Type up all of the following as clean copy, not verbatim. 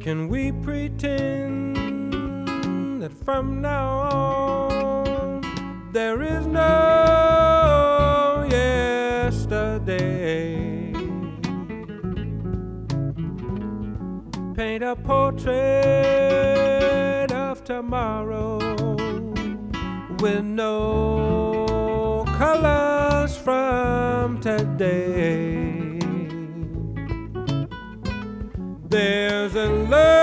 Can we pretend that from now on there is no yesterday? Paint a portrait of tomorrow with no colors from today. There's a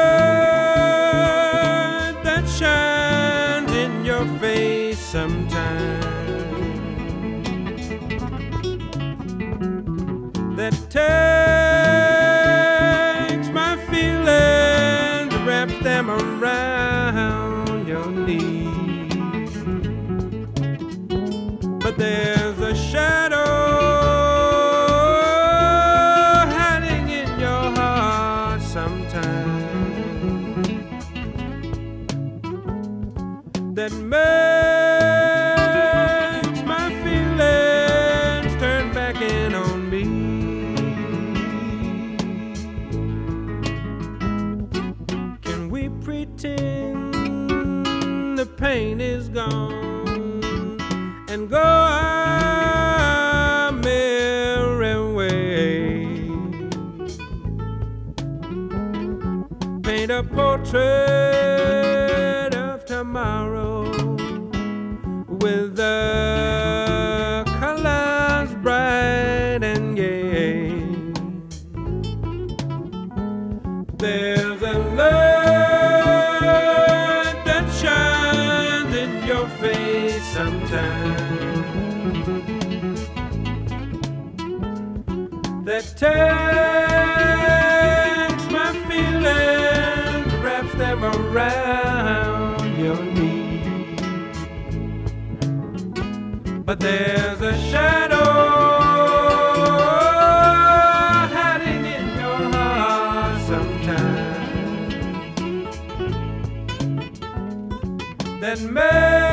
light that shines in your face sometimes, that takes my feelings, wraps them around your knees. But there's a shadow hiding in your heart sometimes, that makes my feelings turn back in on me. Can we pretend the pain is gone and go our merry way? Paint a portrait of tomorrow with the colors bright and gay. There's a light that shines in your face sometimes, that takes my feelings, wraps them around your knees. But there's a shadow hiding in your heart sometimes, that makes